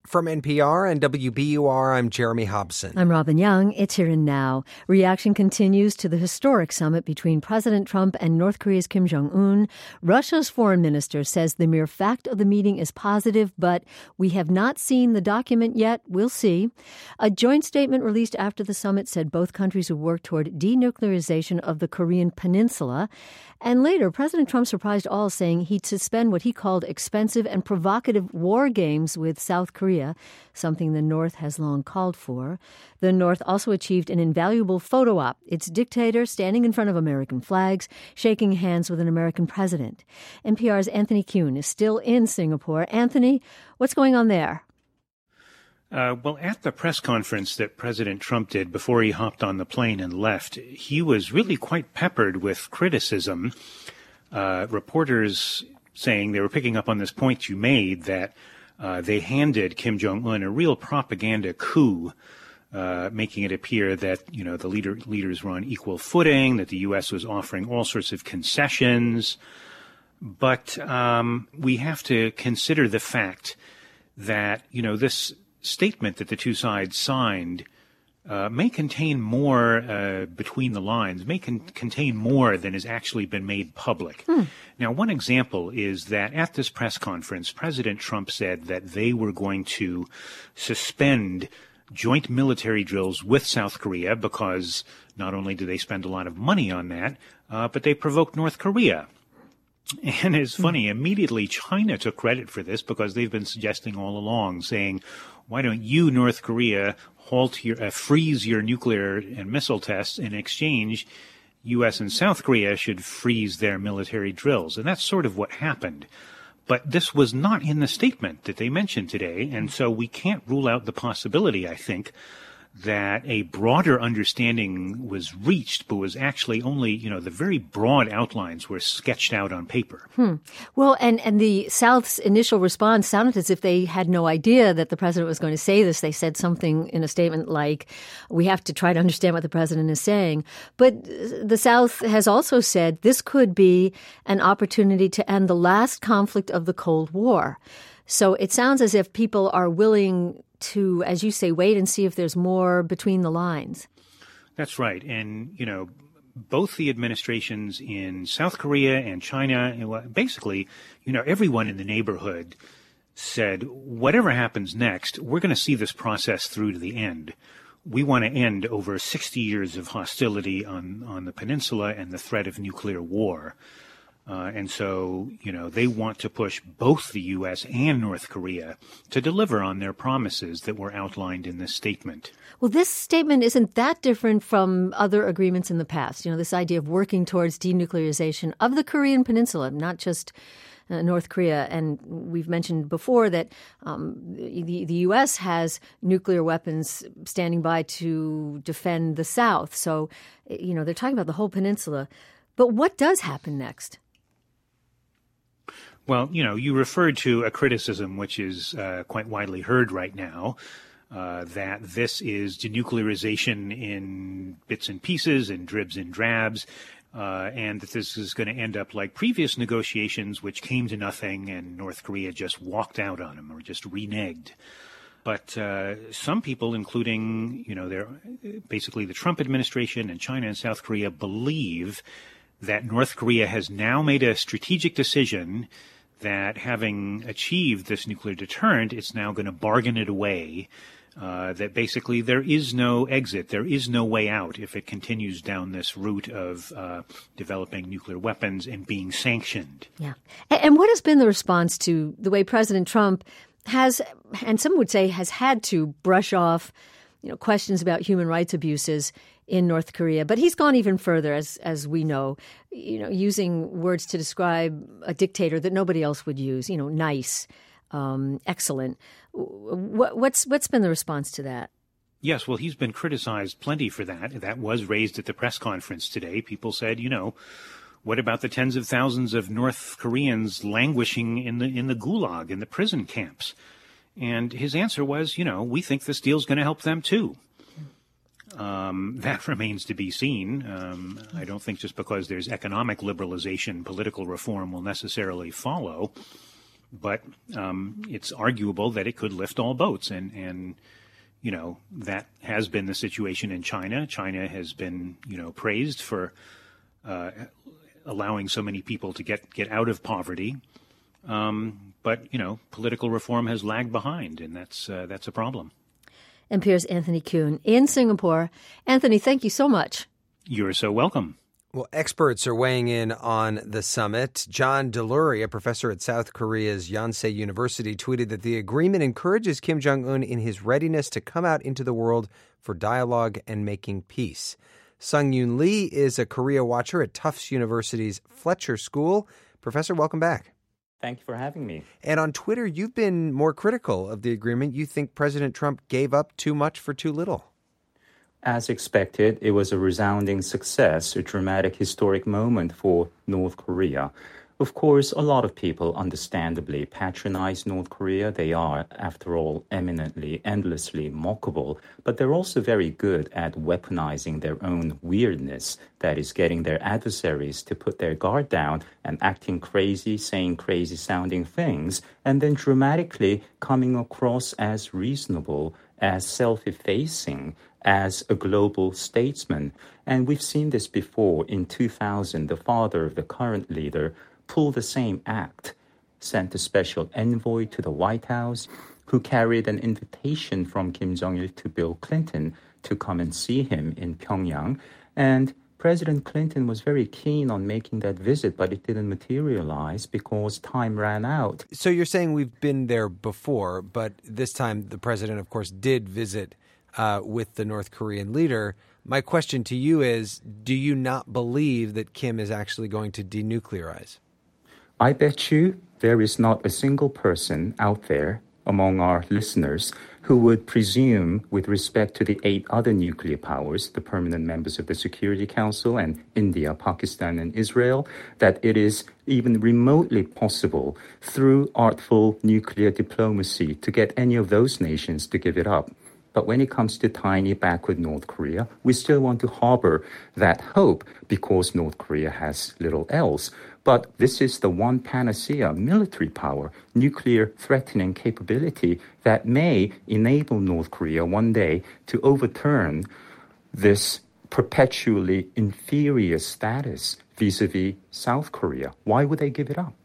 From NPR and WBUR, I'm Jeremy Hobson. I'm Robin Young. It's Here and Now. Reaction continues to the historic summit between President Trump and North Korea's Kim Jong-un. Russia's foreign minister says the mere fact of the meeting is positive, but we have not seen the document yet. We'll see. A joint statement released after the summit said both countries would work toward denuclearization of the Korean peninsula. And later, President Trump surprised all, saying he'd suspend what he called expensive and provocative war games with South Korea, something the North has long called for. The North also achieved an invaluable photo op, its dictator standing in front of American flags, shaking hands with an American president. NPR's Anthony Kuhn is still in Singapore. Anthony, what's going on there? Well, at the press conference that President Trump did before he hopped on the plane and left, he was really quite peppered with criticism. Reporters saying they were picking up on this point you made, that they handed Kim Jong-un a real propaganda coup, making it appear that, you know, the leaders were on equal footing, that the U.S. was offering all sorts of concessions. But we have to consider the fact that, you know, this statement that the two sides signed may contain more between the lines, may contain more than has actually been made public. Now, one example is that at this press conference, President Trump said that they were going to suspend joint military drills with South Korea because not only do they spend a lot of money on that, but they provoked North Korea. And it's funny, immediately China took credit for this because they've been suggesting all along, saying, why don't you, North Korea, freeze your nuclear and missile tests? In exchange, U.S. and South Korea should freeze their military drills. And that's sort of what happened. But this was not in the statement that they mentioned today, and so we can't rule out the possibility, I think, that a broader understanding was reached, but was actually only, you know, the very broad outlines were sketched out on paper. Well, and the South's initial response sounded as if they had no idea that the president was going to say this. They said something in a statement like, we have to try to understand what the president is saying. But the South has also said this could be an opportunity to end the last conflict of the Cold War. So it sounds as if people are willing to, as you say, wait and see if there's more between the lines. That's right. And, you know, both the administrations in South Korea and China, basically, you know, everyone in the neighborhood said, whatever happens next, we're going to see this process through to the end. We want to end over 60 years of hostility on the peninsula and the threat of nuclear war. And so, you know, they want to push both the U.S. and North Korea to deliver on their promises that were outlined in this statement. Well, this statement isn't that different from other agreements in the past. You know, this idea of working towards denuclearization of the Korean peninsula, not just North Korea. And we've mentioned before that the U.S. has nuclear weapons standing by to defend the South. So, you know, they're talking about the whole peninsula. But what does happen next? Well, you know, you referred to a criticism which is quite widely heard right now, that this is denuclearization in bits and pieces and dribs and drabs, and that this is going to end up like previous negotiations which came to nothing and North Korea just walked out on them or just reneged. But some people, including, you know, basically the Trump administration and China and South Korea, believe that North Korea has now made a strategic decision that having achieved this nuclear deterrent, it's now going to bargain it away, that basically there is no exit, there is no way out if it continues down this route of developing nuclear weapons and being sanctioned. Yeah. And what has been the response to the way President Trump has, and some would say has had to brush off, you know, questions about human rights abuses in North Korea? But he's gone even further, as we know, you know, using words to describe a dictator that nobody else would use, you know, nice, excellent. What's been the response to that? Yes, well, he's been criticized plenty for that. That was raised at the press conference today. People said, you know, what about the tens of thousands of North Koreans languishing in the gulag, in the prison camps? And his answer was, you know, we think this deal's going to help them too. That remains to be seen. I don't think just because there's economic liberalization, political reform will necessarily follow. but it's arguable that it could lift all boats. And that has been the situation in China. China has been, praised for allowing so many people to get out of poverty. But political reform has lagged behind, and that's a problem. NPR's Anthony Kuhn in Singapore. Anthony, thank you so much. You're so welcome. Well, experts are weighing in on the summit. John Delury, a professor at South Korea's Yonsei University, tweeted that the agreement encourages Kim Jong-un in his readiness to come out into the world for dialogue and making peace. Sung-Yoon Lee is a Korea watcher at Tufts University's Fletcher School. Professor, welcome back. Thank you for having me. And on Twitter, you've been more critical of the agreement. You think President Trump gave up too much for too little. As expected, it was a resounding success, a dramatic historic moment for North Korea. Of course, a lot of people understandably patronize North Korea. They are, after all, eminently, endlessly mockable. But they're also very good at weaponizing their own weirdness, that is, getting their adversaries to put their guard down and acting crazy, saying crazy-sounding things, and then dramatically coming across as reasonable, as self-effacing, as a global statesman. And we've seen this before. In 2000, the father of the current leader pulled the same act, sent a special envoy to the White House who carried an invitation from Kim Jong-il to Bill Clinton to come and see him in Pyongyang. And President Clinton was very keen on making that visit, but it didn't materialize because time ran out. So you're saying we've been there before, but this time the president, of course, did visit with the North Korean leader. My question to you is, do you not believe that Kim is actually going to denuclearize? I bet you there is not a single person out there among our listeners who would presume, with respect to the 8 other nuclear powers, the permanent members of the Security Council, and India, Pakistan, and Israel, that it is even remotely possible through artful nuclear diplomacy to get any of those nations to give it up. But when it comes to tiny, backward North Korea, we still want to harbor that hope because North Korea has little else. But this is the one panacea, military power, nuclear threatening capability that may enable North Korea one day to overturn this perpetually inferior status vis-a-vis South Korea. Why would they give it up?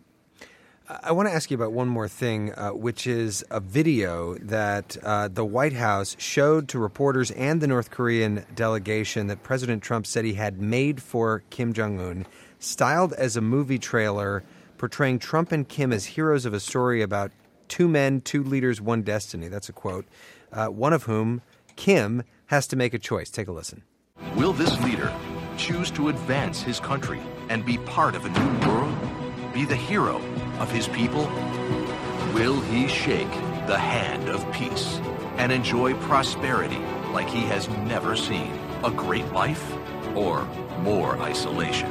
I want to ask you about one more thing, which is a video that the White House showed to reporters and the North Korean delegation that President Trump said he had made for Kim Jong-un, styled as a movie trailer portraying Trump and Kim as heroes of a story about 2 men, 2 leaders, 1 destiny. That's a quote. One of whom, Kim, has to make a choice. Take a listen. Will this leader choose to advance his country and be part of a new world? Be the hero of his people? Will he shake the hand of peace and enjoy prosperity like he has never seen? A great life or more isolation?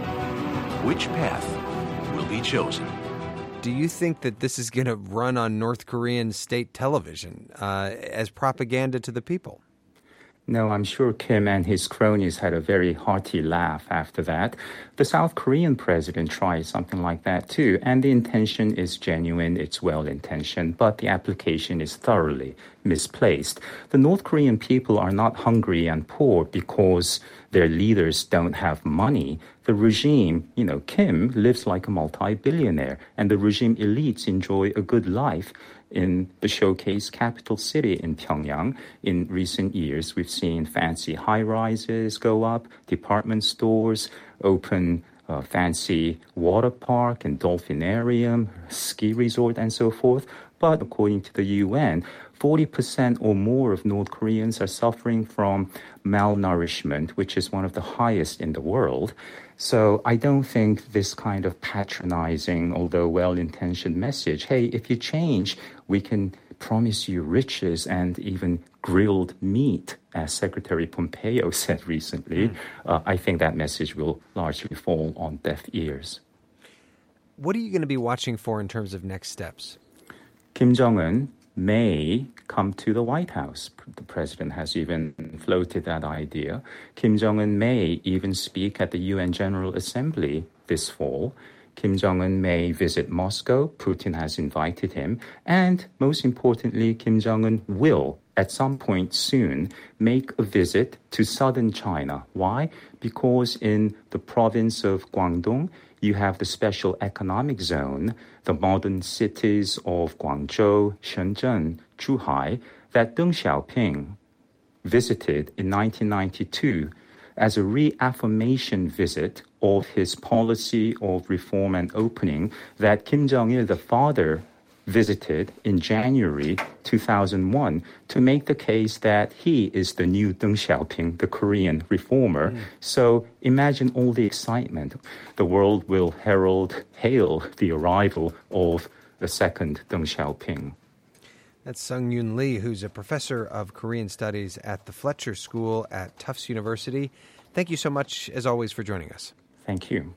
Which path will be chosen? Do you think that this is going to run on North Korean state television as propaganda to the people? No, I'm sure Kim and his cronies had a very hearty laugh after that. The South Korean president tried something like that too, and the intention is genuine, it's well-intentioned, but the application is thoroughly misplaced. The North Korean people are not hungry and poor because their leaders don't have money. The regime, Kim lives like a multi-billionaire, and the regime elites enjoy a good life in the showcase capital city in Pyongyang. In recent years, we've seen fancy high-rises go up, department stores open, fancy water park and dolphinarium, ski resort, and so forth. But according to the UN, 40% or more of North Koreans are suffering from malnourishment, which is one of the highest in the world. So I don't think this kind of patronizing, although well-intentioned message, hey, if you change, we can promise you riches and even grilled meat, as Secretary Pompeo said recently, I think that message will largely fall on deaf ears. What are you going to be watching for in terms of next steps? Kim Jong-un may come to the White House. The president has even floated that idea. Kim Jong-un may even speak at the UN General Assembly this fall. Kim Jong-un may visit Moscow. Putin has invited him. And most importantly, Kim Jong-un will, at some point soon, make a visit to southern China. Why? Because in the province of Guangdong, you have the special economic zone, the modern cities of Guangzhou, Shenzhen, Zhuhai, that Deng Xiaoping visited in 1992 as a reaffirmation visit of his policy of reform and opening that Kim Jong-il, the father, visited in January 2001 to make the case that he is the new Deng Xiaoping, the Korean reformer. So imagine all the excitement. The world will hail the arrival of the second Deng Xiaoping. That's Sung-Yoon Lee, who's a professor of Korean Studies at the Fletcher School at Tufts University. Thank you so much, as always, for joining us. Thank you.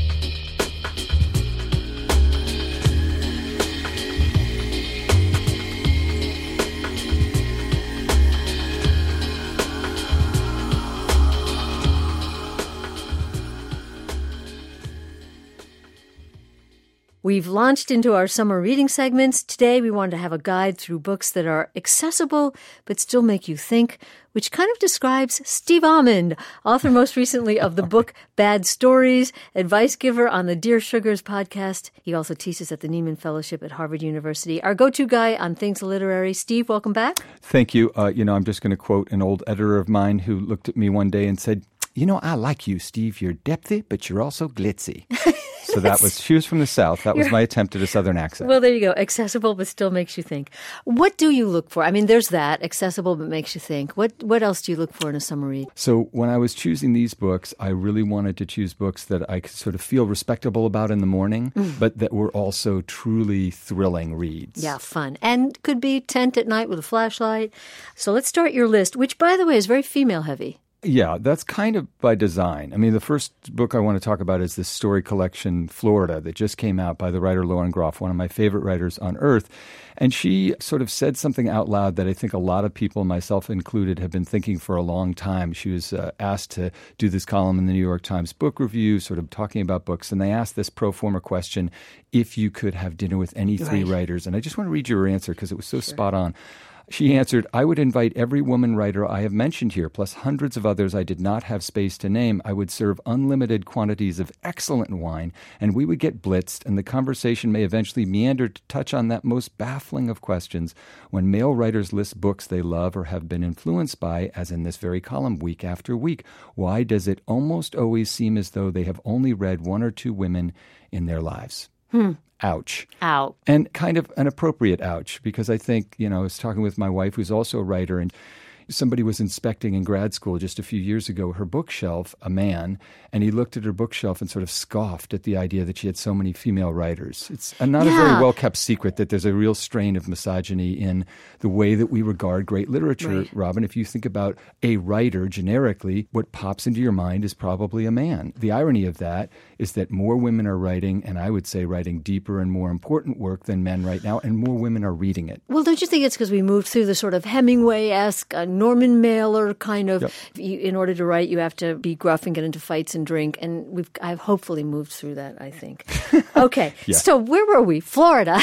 We've launched into our summer reading segments. Today, we wanted to have a guide through books that are accessible but still make you think, which kind of describes Steve Almond, author most recently of the book Bad Stories, advice giver on the Dear Sugars podcast. He also teaches at the Nieman Fellowship at Harvard University. Our go-to guy on things literary. Steve, welcome back. Thank you. I'm just going to quote an old editor of mine who looked at me one day and said, I like you, Steve. You're depthy, but you're also glitzy. So she was from the South. That was my attempt at a Southern accent. Well, there you go. Accessible, but still makes you think. What do you look for? I mean, there's that. Accessible, but makes you think. What else do you look for in a summer read? So when I was choosing these books, I really wanted to choose books that I could sort of feel respectable about in the morning, but that were also truly thrilling reads. Yeah, fun. And could be tent at night with a flashlight. So let's start your list, which, by the way, is very female-heavy. Yeah, that's kind of by design. I mean, the first book I want to talk about is this story collection, Florida, that just came out by the writer Lauren Groff, one of my favorite writers on earth. And she sort of said something out loud that I think a lot of people, myself included, have been thinking for a long time. She was asked to do this column in the New York Times Book Review, sort of talking about books. And they asked this pro forma question, if you could have dinner with any three writers. And I just want to read you her answer because it was so spot on. She answered, I would invite every woman writer I have mentioned here, plus hundreds of others I did not have space to name. I would serve unlimited quantities of excellent wine, and we would get blitzed, and the conversation may eventually meander to touch on that most baffling of questions. When male writers list books they love or have been influenced by, as in this very column, week after week, why does it almost always seem as though they have only read one or two women in their lives? Ouch. Ow. And kind of an appropriate ouch, because I think, I was talking with my wife, who's also a writer, and somebody was inspecting in grad school just a few years ago her bookshelf, a man, and he looked at her bookshelf and sort of scoffed at the idea that she had so many female writers. It's not a very well-kept secret that there's a real strain of misogyny in the way that we regard great literature, Robin. If you think about a writer generically, what pops into your mind is probably a man. The irony of that is that more women are writing, and I would say writing deeper and more important work than men right now, and more women are reading it. Well, don't you think it's because we moved through the sort of Hemingway-esque, Norman Mailer kind of, in order to write, you have to be gruff and get into fights and drink. And I've hopefully moved through that, I think. Okay. So where were we? Florida.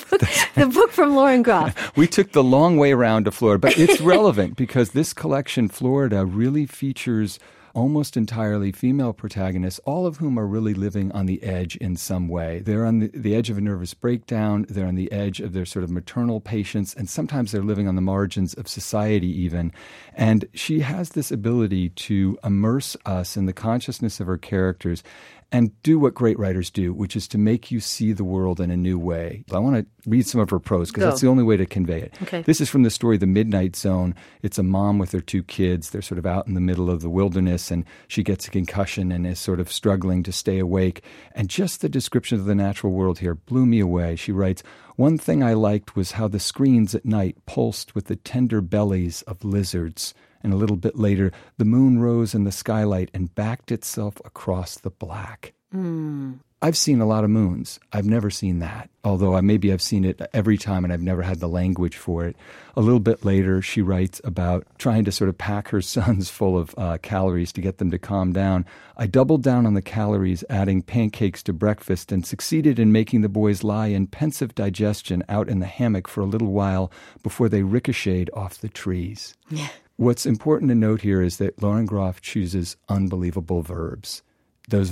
the book from Lauren Groff. We took the long way around to Florida, but it's relevant because this collection, Florida, really features almost entirely female protagonists, all of whom are really living on the edge in some way. They're on the edge of a nervous breakdown. They're on the edge of their sort of maternal patience, and sometimes they're living on the margins of society even. And she has this ability to immerse us in the consciousness of her characters and do what great writers do, which is to make you see the world in a new way. I want to read some of her prose because that's the only way to convey it. Okay. This is from the story The Midnight Zone. It's a mom with her two kids. They're sort of out in the middle of the wilderness, and she gets a concussion and is sort of struggling to stay awake. And just the description of the natural world here blew me away. She writes, "One thing I liked was how the screens at night pulsed with the tender bellies of lizards. And a little bit later, the moon rose in the skylight and backed itself across the black." I've seen a lot of moons. I've never seen that, although I've seen it every time and I've never had the language for it. A little bit later, she writes about trying to sort of pack her sons full of calories to get them to calm down. I doubled down on the calories, adding pancakes to breakfast, and succeeded in making the boys lie in pensive digestion out in the hammock for a little while before they ricocheted off the trees. Yeah. What's important to note here is that Lauren Groff chooses unbelievable verbs. Those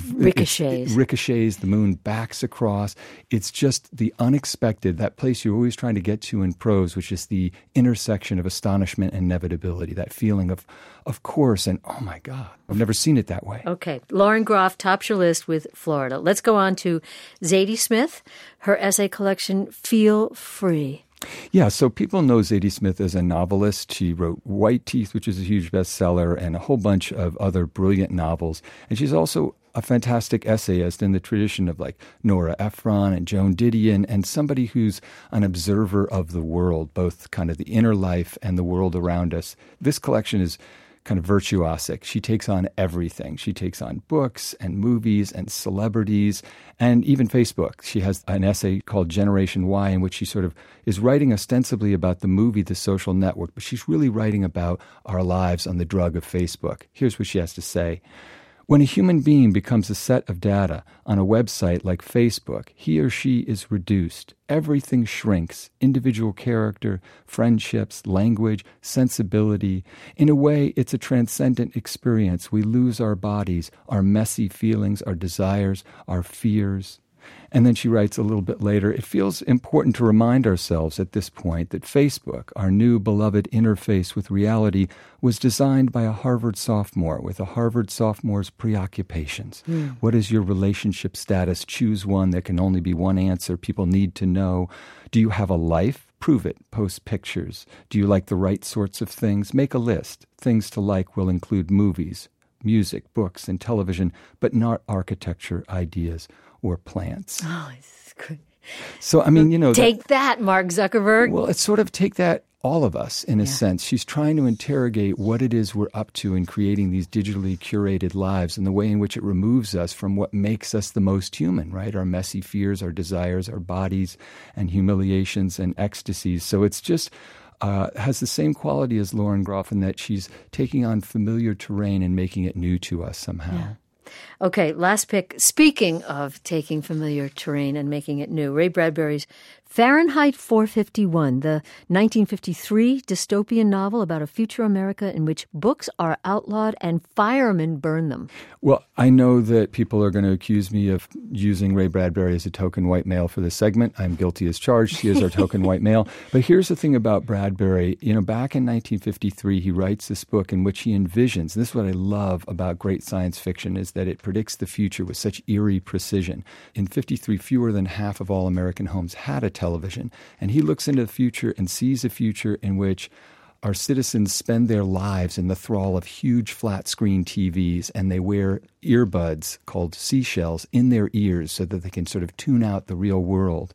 ricochets, the moon backs across. It's just the unexpected, that place you're always trying to get to in prose, which is the intersection of astonishment and inevitability, that feeling of course, and oh my God, I've never seen it that way. Okay. Lauren Groff tops your list with Florida. Let's go on to Zadie Smith, her essay collection, Feel Free. Yeah, so people know Zadie Smith as a novelist. She wrote White Teeth, which is a huge bestseller, and a whole bunch of other brilliant novels. And she's also a fantastic essayist in the tradition of like Nora Ephron and Joan Didion, and somebody who's an observer of the world, both kind of the inner life and the world around us. This collection is kind of virtuosic. She takes on everything. She takes on books and movies and celebrities and even Facebook. She has an essay called Generation Y in which she sort of is writing ostensibly about the movie The Social Network, but she's really writing about our lives on the drug of Facebook. Here's what she has to say. When a human being becomes a set of data on a website like Facebook, he or she is reduced. Everything shrinks: individual character, friendships, language, sensibility. In a way, it's a transcendent experience. We lose our bodies, our messy feelings, our desires, our fears. And then she writes a little bit later, it feels important to remind ourselves at this point that Facebook, our new beloved interface with reality, was designed by a Harvard sophomore with a Harvard sophomore's preoccupations. What is your relationship status? Choose one. There can only be one answer. People need to know. Do you have a life? Prove it. Post pictures. Do you like the right sorts of things? Make a list. Things to like will include movies, music, books, and television, but not architecture, ideas, or plants. Oh, it's good. So, I mean, Take that, Mark Zuckerberg. Well, it's sort of take that, all of us, in a sense. She's trying to interrogate what it is we're up to in creating these digitally curated lives and the way in which it removes us from what makes us the most human, right? Our messy fears, our desires, our bodies, and humiliations and ecstasies. So it's just has the same quality as Lauren Groff in that she's taking on familiar terrain and making it new to us somehow. Yeah. Okay, last pick. Speaking of taking familiar terrain and making it new, Ray Bradbury's Fahrenheit 451, the 1953 dystopian novel about a future America in which books are outlawed and firemen burn them. Well, I know that people are going to accuse me of using Ray Bradbury as a token white male for this segment. I'm guilty as charged. He is our token white male. But here's the thing about Bradbury. Back in 1953, he writes this book in which he envisions, and this is what I love about great science fiction, is that it predicts the future with such eerie precision. In 53, fewer than half of all American homes had a television. And he looks into the future and sees a future in which our citizens spend their lives in the thrall of huge flat screen TVs, and they wear earbuds called seashells in their ears so that they can sort of tune out the real world.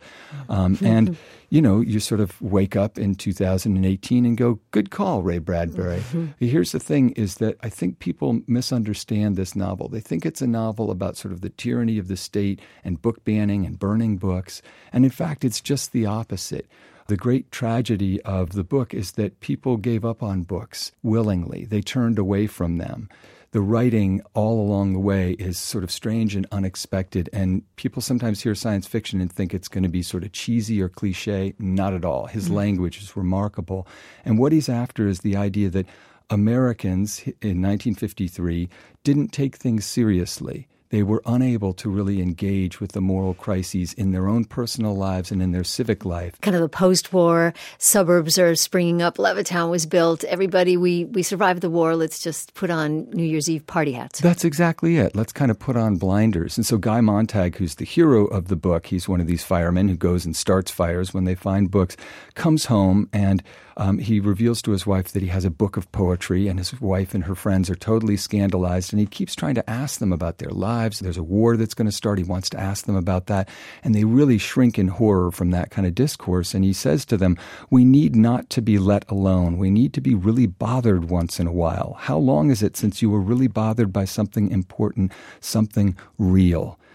And, you sort of wake up in 2018 and go, good call, Ray Bradbury. Here's the thing is that I think people misunderstand this novel. They think it's a novel about sort of the tyranny of the state and book banning and burning books. And in fact, it's just the opposite. The great tragedy of the book is that people gave up on books willingly. They turned away from them. The writing all along the way is sort of strange and unexpected, and people sometimes hear science fiction and think it's going to be sort of cheesy or cliche. Not at all. His language is remarkable. And what he's after is the idea that Americans in 1953 didn't take things seriously. They were unable to really engage with the moral crises in their own personal lives and in their civic life. Kind of a post-war, suburbs are springing up, Levittown was built, everybody, we survived the war, let's just put on New Year's Eve party hats. That's exactly it. Let's kind of put on blinders. And so Guy Montag, who's the hero of the book, he's one of these firemen who goes and starts fires when they find books, comes home and he reveals to his wife that he has a book of poetry, and his wife and her friends are totally scandalized, and he keeps trying to ask them about their lives. There's a war that's going to start. He wants to ask them about that, and they really shrink in horror from that kind of discourse. And he says to them, we need not to be let alone. We need to be really bothered once in a while. How long is it since you were really bothered by something important, something real?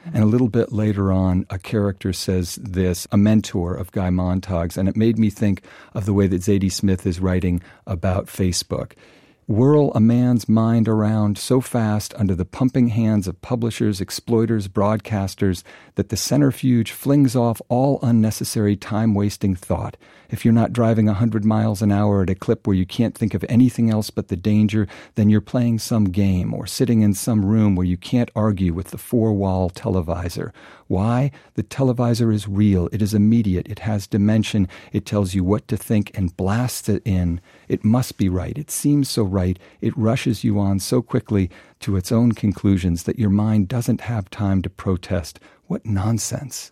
And a little bit later on, a character says this, a mentor of Guy Montag's, and it made me think of the way that Zadie Smith is writing about Facebook. Whirl a man's mind around so fast under the pumping hands of publishers, exploiters, broadcasters, that the centrifuge flings off all unnecessary time-wasting thought. If you're not driving 100 miles an hour at a clip where you can't think of anything else but the danger, then you're playing some game or sitting in some room where you can't argue with the four-wall televisor. Why? The televisor is real. It is immediate. It has dimension. It tells you what to think and blasts it in. It must be right. It seems so right. It rushes you on so quickly to its own conclusions that your mind doesn't have time to protest. What nonsense.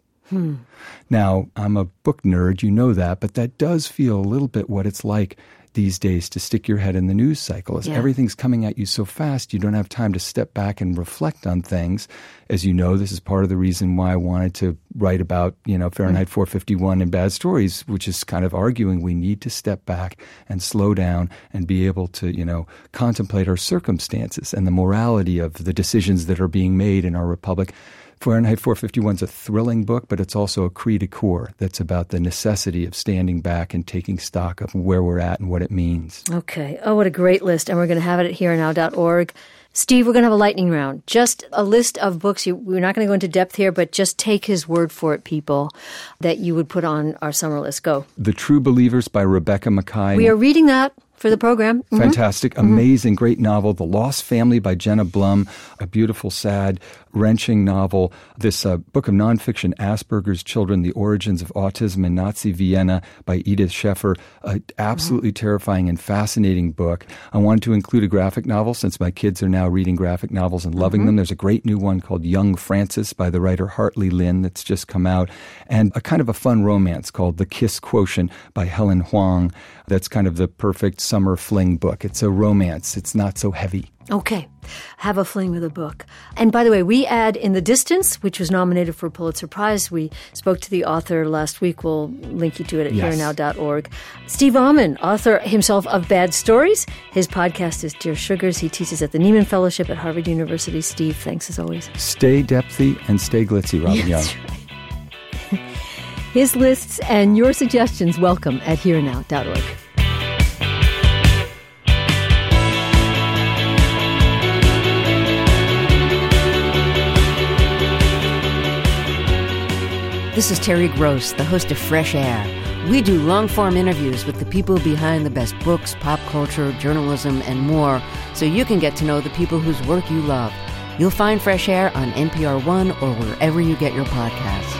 Now, I'm a book nerd, you know that, but that does feel a little bit what it's like these days to stick your head in the news cycle. As everything's coming at you so fast, you don't have time to step back and reflect on things. As you know, this is part of the reason why I wanted to write about, Fahrenheit 451 and bad stories, which is kind of arguing we need to step back and slow down and be able to, contemplate our circumstances and the morality of the decisions that are being made in our republic. Fahrenheit 451 is a thrilling book, but it's also a cri de coeur that's about the necessity of standing back and taking stock of where we're at and what it means. Okay. Oh, what a great list. And we're going to have it at herenow.org. Steve, we're going to have a lightning round. Just a list of books. We're not going to go into depth here, but just take his word for it, people, that you would put on our summer list. Go. The True Believers by Rebecca Makkai. We are reading that for the program. Fantastic, amazing, great novel. The Lost Family by Jenna Blum, a beautiful, sad, wrenching novel. This book of nonfiction, Asperger's Children, The Origins of Autism in Nazi Vienna by Edith Schaeffer. Absolutely terrifying and fascinating book. I wanted to include a graphic novel since my kids are now reading graphic novels and loving them. There's a great new one called Young Francis by the writer Hartley Lin that's just come out. And a kind of a fun romance called The Kiss Quotient by Helen Huang. That's kind of the perfect summer fling book. It's a romance. It's not so heavy. Okay. Have a fling with a book. And by the way, we add In the Distance, which was nominated for a Pulitzer Prize. We spoke to the author last week. We'll link you to it at herenow.org. Steve Almond, author himself of Bad Stories. His podcast is Dear Sugars. He teaches at the Nieman Fellowship at Harvard University. Steve, thanks as always. Stay depthy and stay glitzy, Robin Young. Right. His lists and your suggestions welcome at herenow.org. This is Terry Gross, the host of Fresh Air. We do long-form interviews with the people behind the best books, pop culture, journalism, and more, so you can get to know the people whose work you love. You'll find Fresh Air on NPR One or wherever you get your podcasts.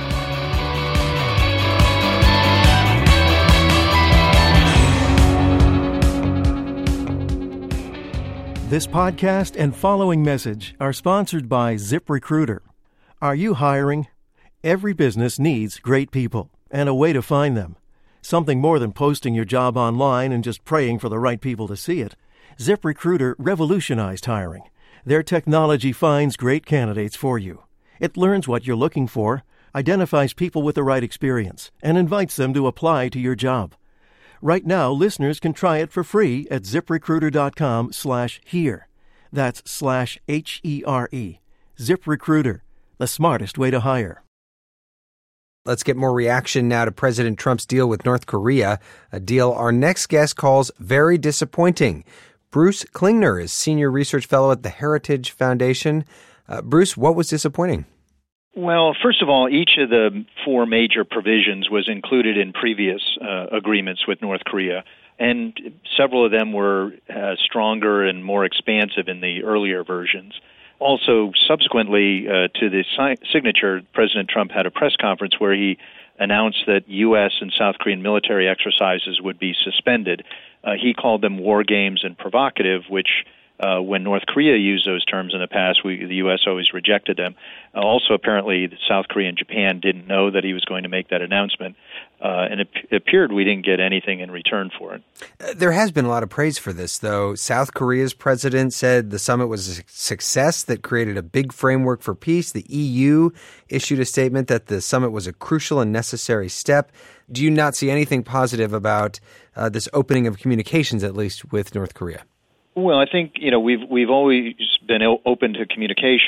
This podcast and following message are sponsored by ZipRecruiter. Are you hiring? Every business needs great people and a way to find them. Something more than posting your job online and just praying for the right people to see it. ZipRecruiter revolutionized hiring. Their technology finds great candidates for you. It learns what you're looking for, identifies people with the right experience, and invites them to apply to your job. Right now, listeners can try it for free at ZipRecruiter.com/here. That's /HERE. ZipRecruiter, the smartest way to hire. Let's get more reaction now to President Trump's deal with North Korea, a deal our next guest calls very disappointing. Bruce Klingner is Senior Research Fellow at the Heritage Foundation. Bruce, what was disappointing? Well, first of all, each of the four major provisions was included in previous agreements with North Korea, and several of them were stronger and more expansive in the earlier versions. Also, subsequently to the signature, President Trump had a press conference where he announced that U.S. and South Korean military exercises would be suspended. He called them war games and provocative, which when North Korea used those terms in the past, the U.S. always rejected them. Also, apparently, South Korea and Japan didn't know that he was going to make that announcement, and it appeared we didn't get anything in return for it. There has been a lot of praise for this, though. South Korea's president said the summit was a success that created a big framework for peace. The EU issued a statement that the summit was a crucial and necessary step. Do you not see anything positive about this opening of communications, at least with North Korea? Well, I think we've always been open to communication,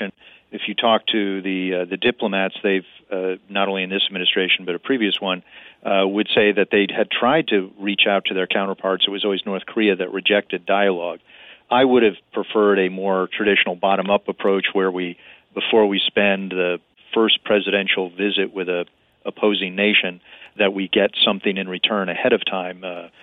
if you talk to the diplomats, they've not only in this administration but a previous one would say that they had tried to reach out to their counterparts. It was always North Korea that rejected dialogue. I would have preferred a more traditional bottom-up approach where before we spend the first presidential visit with a opposing nation, that we get something in return ahead of time.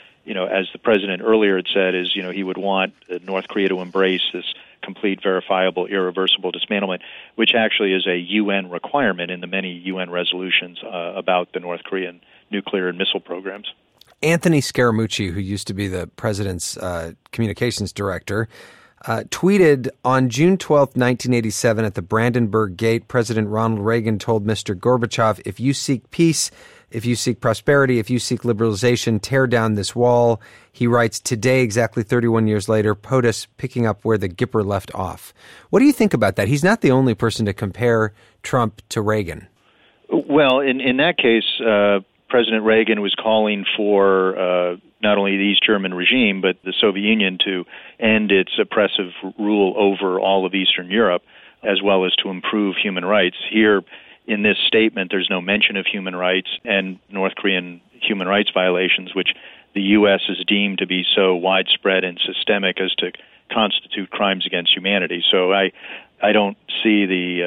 As the president earlier had said, he would want North Korea to embrace this complete, verifiable, irreversible dismantlement, which actually is a UN requirement in the many UN resolutions about the North Korean nuclear and missile programs. Anthony Scaramucci, who used to be the president's communications director, tweeted on June 12, 1987, at the Brandenburg Gate, President Ronald Reagan told Mr. Gorbachev, if you seek peace, if you seek prosperity, if you seek liberalization, tear down this wall. He writes, today, exactly 31 years later, POTUS picking up where the Gipper left off. What do you think about that? He's not the only person to compare Trump to Reagan. Well, in that case, President Reagan was calling for not only the East German regime, but the Soviet Union to end its oppressive rule over all of Eastern Europe, as well as to improve human rights. Here, in this statement, there's no mention of human rights and North Korean human rights violations, which the U.S. has deemed to be so widespread and systemic as to constitute crimes against humanity. So I don't see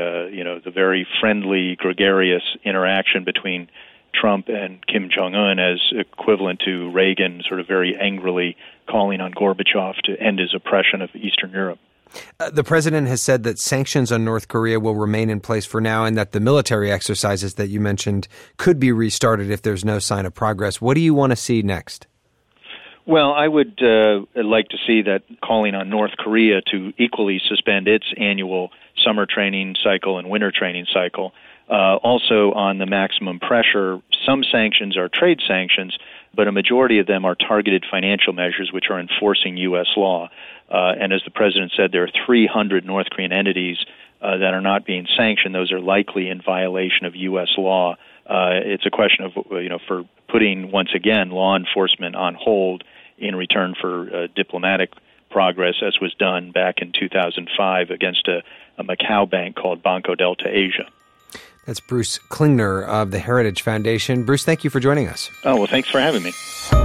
the very friendly, gregarious interaction between Trump and Kim Jong-un as equivalent to Reagan sort of very angrily calling on Gorbachev to end his oppression of Eastern Europe. The president has said that sanctions on North Korea will remain in place for now and that the military exercises that you mentioned could be restarted if there's no sign of progress. What do you want to see next? Well, I would like to see that calling on North Korea to equally suspend its annual summer training cycle and winter training cycle. Also on the maximum pressure, some sanctions are trade sanctions, but a majority of them are targeted financial measures which are enforcing U.S. law. And as the president said, there are 300 North Korean entities that are not being sanctioned. Those are likely in violation of U.S. law. It's a question of, for putting, once again, law enforcement on hold in return for diplomatic progress, as was done back in 2005 against a Macau bank called Banco Delta Asia. That's Bruce Klingner of the Heritage Foundation. Bruce, thank you for joining us. Oh, well, thanks for having me.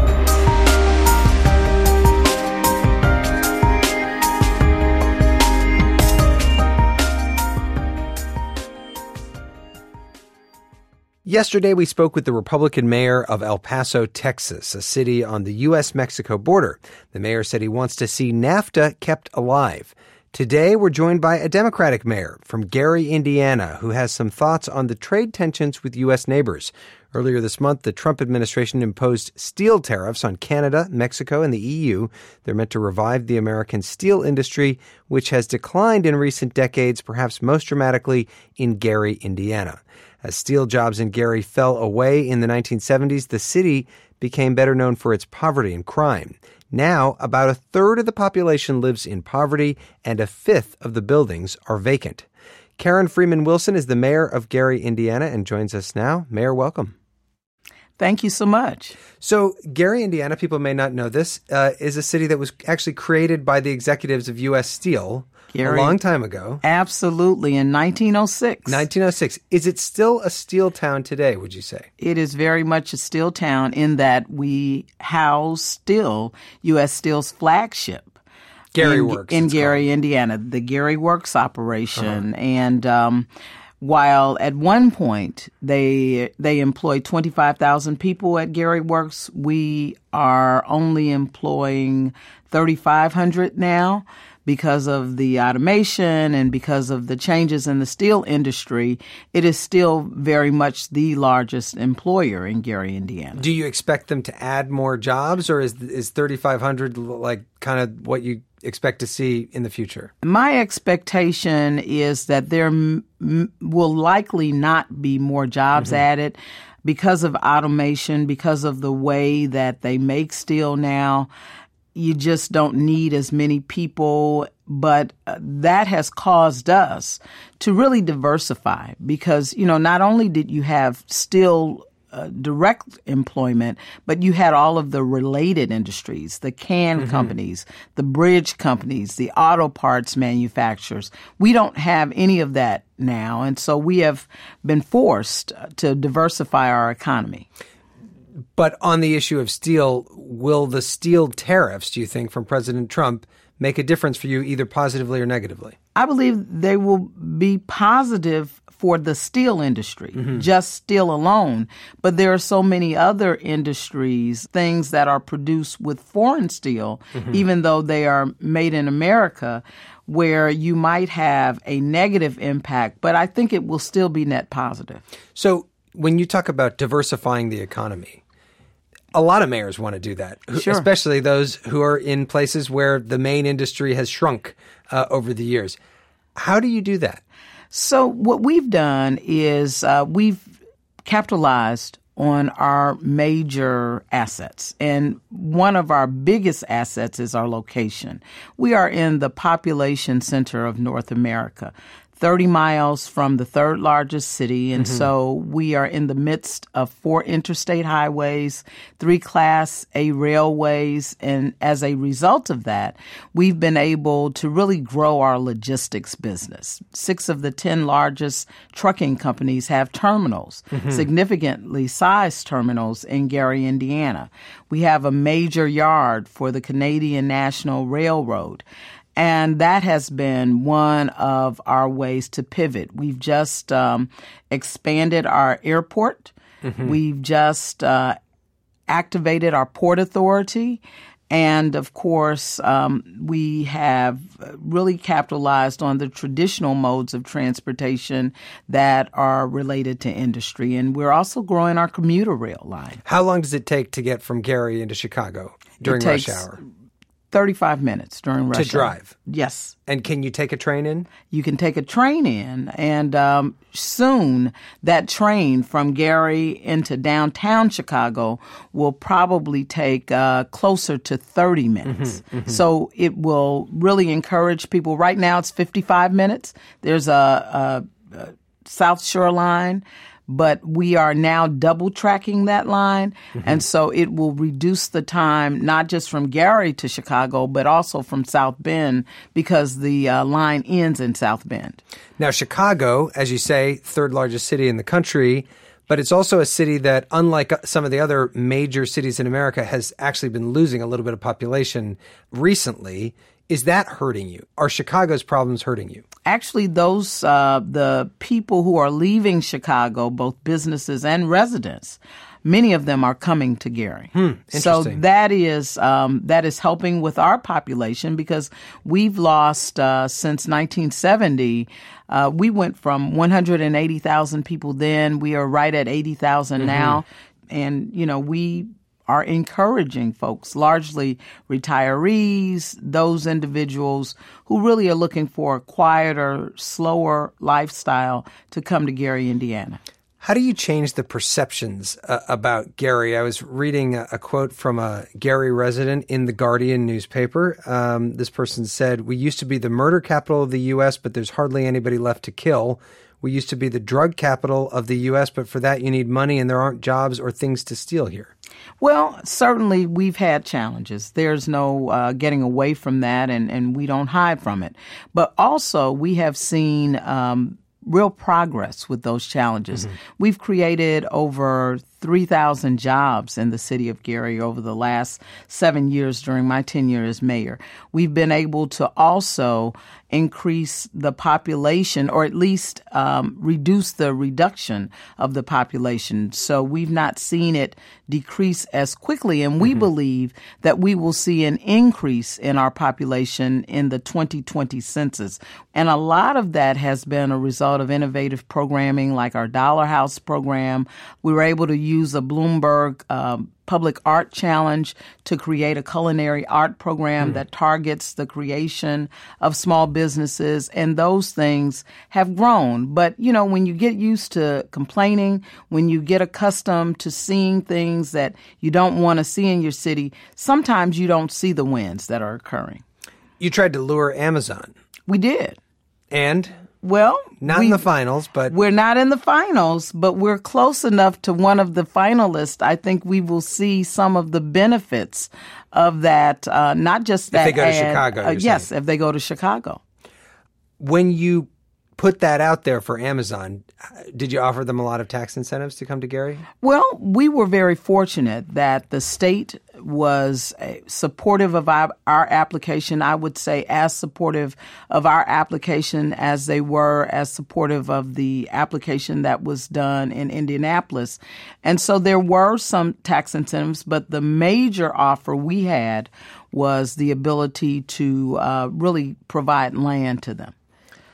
Yesterday, we spoke with the Republican mayor of El Paso, Texas, a city on the U.S.-Mexico border. The mayor said he wants to see NAFTA kept alive. Today, we're joined by a Democratic mayor from Gary, Indiana, who has some thoughts on the trade tensions with U.S. neighbors. Earlier this month, the Trump administration imposed steel tariffs on Canada, Mexico, and the EU. They're meant to revive the American steel industry, which has declined in recent decades, perhaps most dramatically in Gary, Indiana. As steel jobs in Gary fell away in the 1970s, the city became better known for its poverty and crime. Now, about a third of the population lives in poverty, and a fifth of the buildings are vacant. Karen Freeman Wilson is the mayor of Gary, Indiana, and joins us now. Mayor, welcome. Thank you so much. So, Gary, Indiana, people may not know this, is a city that was actually created by the executives of U.S. Steel a long time ago. Absolutely, in 1906. 1906. Is it still a steel town today, would you say? It is very much a steel town in that we house still U.S. Steel's flagship. Gary Works. In Gary, Indiana, the Gary Works operation. Uh-huh. And while at one point they employed 25,000 people at Gary Works, we are only employing 3,500 now. Because of the automation and because of the changes in the steel industry, it is still very much the largest employer in Gary, Indiana. Do you expect them to add more jobs, or is 3,500 like kind of what you expect to see in the future? My expectation is that there will likely not be more jobs added because of automation, because of the way that they make steel now. You just don't need as many people, but that has caused us to really diversify because, not only did you have steel direct employment, but you had all of the related industries, the can companies, the bridge companies, the auto parts manufacturers. We don't have any of that now, and so we have been forced to diversify our economy. But on the issue of steel, will the steel tariffs, do you think, from President Trump make a difference for you either positively or negatively? I believe they will be positive for the steel industry, just steel alone. But there are so many other industries, things that are produced with foreign steel, even though they are made in America, where you might have a negative impact. But I think it will still be net positive. So when you talk about diversifying the economy, a lot of mayors want to do that, especially those who are in places where the main industry has shrunk over the years. How do you do that? So what we've done is we've capitalized on our major assets. And one of our biggest assets is our location. We are in the population center of North America, 30 miles from the third largest city. And so we are in the midst of 4 interstate highways, 3 Class A railways. And as a result of that, we've been able to really grow our logistics business. 6 of the 10 largest trucking companies have terminals, significantly sized terminals in Gary, Indiana. We have a major yard for the Canadian National Railroad. And that has been one of our ways to pivot. We've just expanded our airport. We've just activated our port authority. And, of course, we have really capitalized on the traditional modes of transportation that are related to industry. And we're also growing our commuter rail line. How long does it take to get from Gary into Chicago during rush hour? 35 minutes during rush hour. To drive? Yes. And can you take a train in? You can take a train in, and soon that train from Gary into downtown Chicago will probably take closer to 30 minutes. So it will really encourage people. Right now it's 55 minutes. There's a South Shore line, but we are now double tracking that line. And so it will reduce the time, not just from Gary to Chicago, but also from South Bend, because the line ends in South Bend. Now, Chicago, as you say, third largest city in the country, but it's also a city that, unlike some of the other major cities in America, has actually been losing a little bit of population recently. Is that hurting you? Are Chicago's problems hurting you? Actually, those the people who are leaving Chicago, both businesses and residents, many of them are coming to Gary. So that is helping with our population, because we've lost since 1970. We went from 180,000 people then. We are right at 80,000 now, and we are encouraging folks, largely retirees, those individuals who really are looking for a quieter, slower lifestyle, to come to Gary, Indiana. How do you change the perceptions about Gary? I was reading a quote from a Gary resident in the Guardian newspaper. This person said, "We used to be the murder capital of the U.S., but there's hardly anybody left to kill. We used to be the drug capital of the U.S., but for that you need money, and there aren't jobs or things to steal here." Well, certainly we've had challenges. There's no getting away from that, and we don't hide from it. But also we have seen real progress with those challenges. We've created over 3,000 jobs in the city of Gary over the last 7 years during my tenure as mayor. We've been able to also increase the population, or at least reduce the reduction of the population. So we've not seen it decrease as quickly, and we believe that we will see an increase in our population in the 2020 census. And a lot of that has been a result of innovative programming like our Dollar House program. We were able to use a Bloomberg Public Art Challenge to create a culinary art program that targets the creation of small businesses, and those things have grown. But, when you get used to complaining, when you get accustomed to seeing things that you don't want to see in your city, sometimes you don't see the wins that are occurring. You tried to lure Amazon. We did. And? Well, not in the finals, but we're not in the finals, but we're close enough to one of the finalists. I think we will see some of the benefits of that, not just that. If they go to Chicago. Yes, if they go to Chicago. When you put that out there for Amazon, did you offer them a lot of tax incentives to come to Gary? Well, we were very fortunate that the state was supportive of our application. I would say as supportive of our application as they were as supportive of the application that was done in Indianapolis. And so there were some tax incentives, but the major offer we had was the ability to really provide land to them.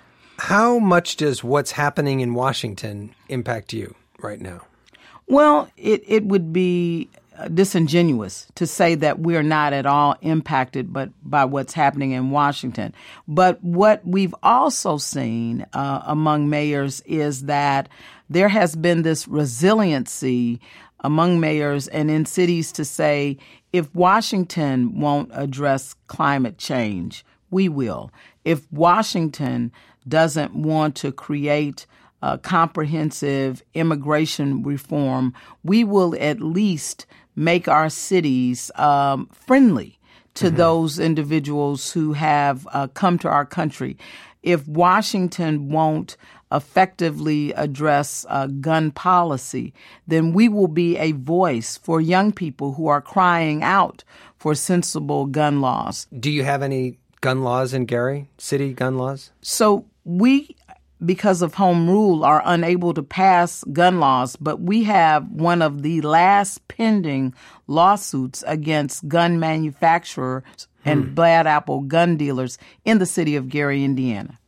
How much does what's happening in Washington impact you right now? Well, it would be disingenuous to say that we're not at all impacted by what's happening in Washington. But what we've also seen among mayors is that there has been this resiliency among mayors and in cities to say, if Washington won't address climate change, we will. If Washington doesn't want to create comprehensive immigration reform, we will at least make our cities friendly to those individuals who have come to our country. If Washington won't effectively address gun policy, then we will be a voice for young people who are crying out for sensible gun laws. Do you have any gun laws in Gary, city gun laws? So we, because of home rule, are unable to pass gun laws, but we have one of the last pending lawsuits against gun manufacturers and bad apple gun dealers in the city of Gary, Indiana.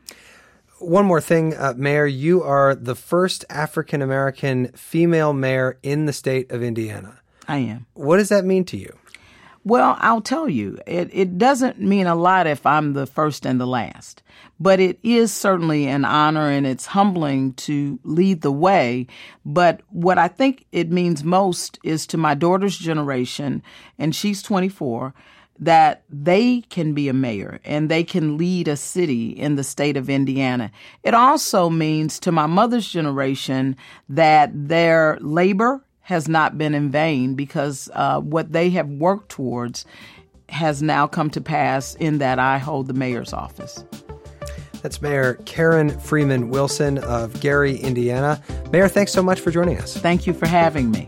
One more thing, Mayor, you are the first African-American female mayor in the state of Indiana. I am. What does that mean to you? Well, I'll tell you, it doesn't mean a lot if I'm the first and the last, but it is certainly an honor and it's humbling to lead the way. But what I think it means most is to my daughter's generation, and she's 24, that they can be a mayor and they can lead a city in the state of Indiana. It also means to my mother's generation that their labor has not been in vain, because what they have worked towards has now come to pass in that I hold the mayor's office. That's Mayor Karen Freeman Wilson of Gary, Indiana. Mayor, thanks so much for joining us. Thank you for having me.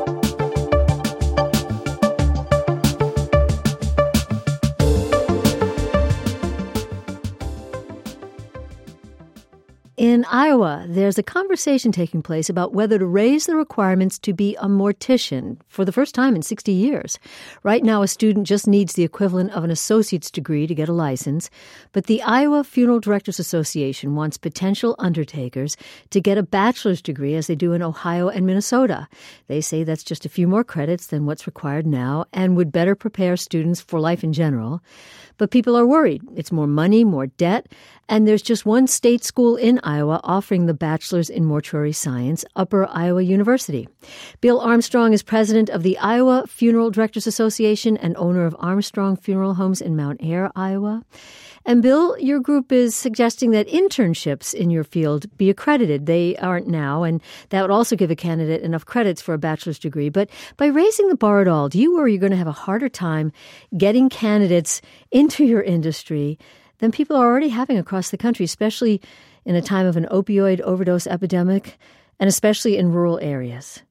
In Iowa, there's a conversation taking place about whether to raise the requirements to be a mortician for the first time in 60 years. Right now, a student just needs the equivalent of an associate's degree to get a license, but the Iowa Funeral Directors Association wants potential undertakers to get a bachelor's degree as they do in Ohio and Minnesota. They say that's just a few more credits than what's required now and would better prepare students for life in general. But people are worried. It's more money, more debt, and there's just one state school in Iowa offering the bachelor's in mortuary science, Upper Iowa University. Bill Armstrong is president of the Iowa Funeral Directors Association and owner of Armstrong Funeral Homes in Mount Ayr, Iowa. And Bill, your group is suggesting that internships in your field be accredited. They aren't now, and that would also give a candidate enough credits for a bachelor's degree. But by raising the bar at all, do you worry you're going to have a harder time getting candidates into your industry than people are already having across the country, especially in a time of an opioid overdose epidemic, and especially in rural areas?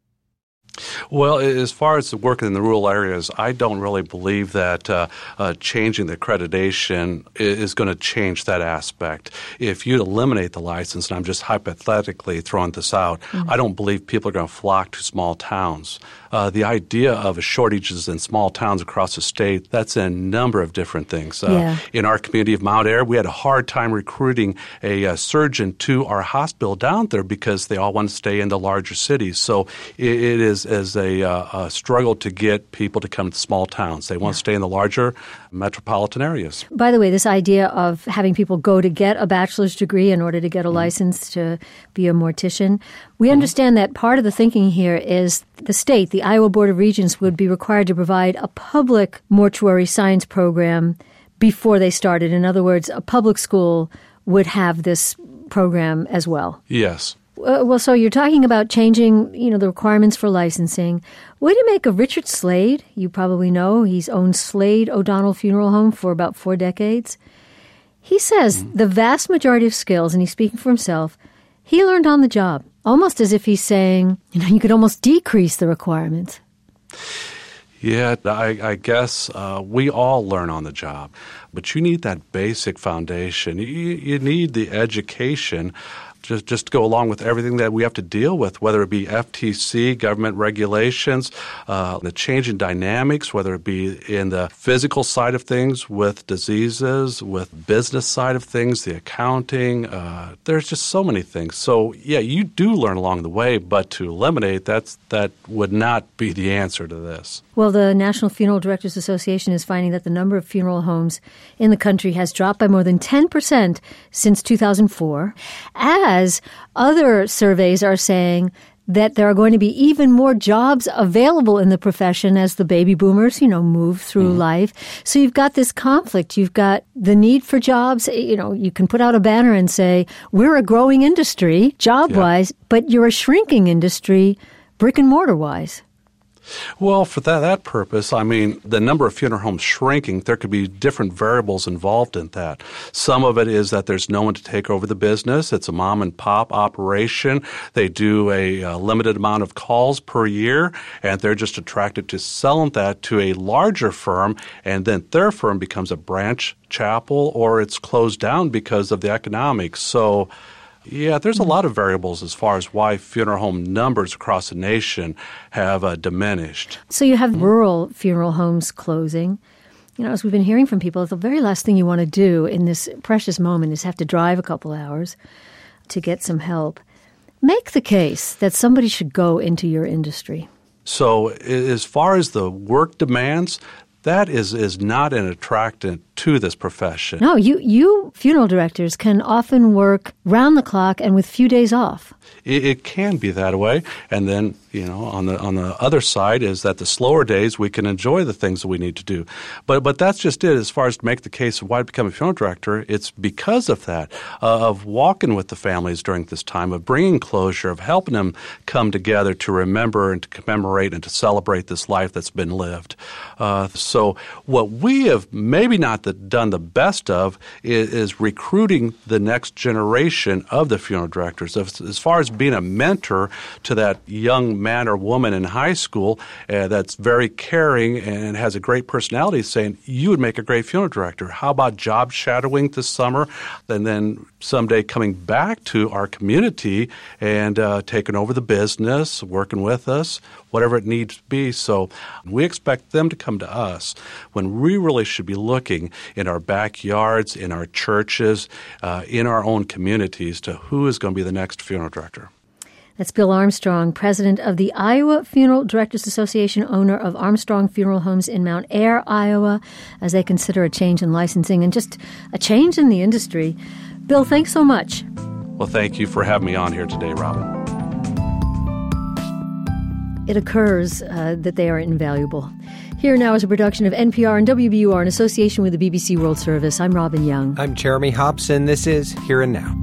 Well, as far as working in the rural areas, I don't really believe that changing the accreditation is going to change that aspect. If you eliminate the license, and I'm just hypothetically throwing this out, I don't believe people are going to flock to small towns. The idea of shortages in small towns across the state, that's a number of different things. In our community of Mount Ayr, we had a hard time recruiting a surgeon to our hospital down there because they all want to stay in the larger cities. So it is as a struggle to get people to come to small towns. They want to stay in the larger metropolitan areas. By the way, this idea of having people go to get a bachelor's degree in order to get a license to be a mortician, we understand that part of the thinking here is the state, the Iowa Board of Regents, would be required to provide a public mortuary science program before they started. In other words, a public school would have this program as well. Yes. Well, so you're talking about changing, the requirements for licensing. What do you make of Richard Slade? You probably know he's owned Slade O'Donnell Funeral Home for about 4 decades. He says the vast majority of skills, and he's speaking for himself, he learned on the job, almost as if he's saying, you could almost decrease the requirements. Yeah, I guess we all learn on the job, but you need that basic foundation. You need the education just to go along with everything that we have to deal with, whether it be FTC, government regulations, the changing dynamics, whether it be in the physical side of things with diseases, with business side of things, the accounting. There's just so many things. So, yeah, you do learn along the way, but to eliminate, that would not be the answer to this. Well, the National Funeral Directors Association is finding that the number of funeral homes in the country has dropped by more than 10% since 2004, as other surveys are saying that there are going to be even more jobs available in the profession as the baby boomers, move through life. So you've got this conflict. You've got the need for jobs. You can put out a banner and say, we're a growing industry, job-wise, but you're a shrinking industry, brick and mortar-wise. Well, for that purpose, the number of funeral homes shrinking, there could be different variables involved in that. Some of it is that there's no one to take over the business. It's a mom-and-pop operation. They do a limited amount of calls per year, and they're just attracted to selling that to a larger firm, and then their firm becomes a branch chapel, or it's closed down because of the economics. So, yeah, there's a lot of variables as far as why funeral home numbers across the nation have diminished. So you have rural funeral homes closing. As we've been hearing from people, the very last thing you want to do in this precious moment is have to drive a couple hours to get some help. Make the case that somebody should go into your industry. So as far as the work demands, that is not an attractant to this profession. No, you funeral directors can often work round the clock and with few days off. It can be that way. And then, on the other side is that the slower days we can enjoy the things that we need to do. But that's just it. As far as to make the case of why to become a funeral director, it's because of that, of walking with the families during this time, of bringing closure, of helping them come together to remember and to commemorate and to celebrate this life that's been lived. So what we have maybe not done the best of is recruiting the next generation of the funeral directors. As far as being a mentor to that young man or woman in high school that's very caring and has a great personality, saying, you would make a great funeral director. How about job shadowing this summer and then someday coming back to our community and taking over the business, working with us, whatever it needs to be. So we expect them to come to us when we really should be looking in our backyards, in our churches, in our own communities to who is going to be the next funeral director. That's Bill Armstrong, president of the Iowa Funeral Directors Association, owner of Armstrong Funeral Homes in Mount Ayr, Iowa, as they consider a change in licensing and just a change in the industry. Bill, thanks so much. Well, thank you for having me on here today, Robin. It occurs that they are invaluable. Here now is a production of NPR and WBUR in association with the BBC World Service. I'm Robin Young. I'm Jeremy Hobson. This is Here and Now.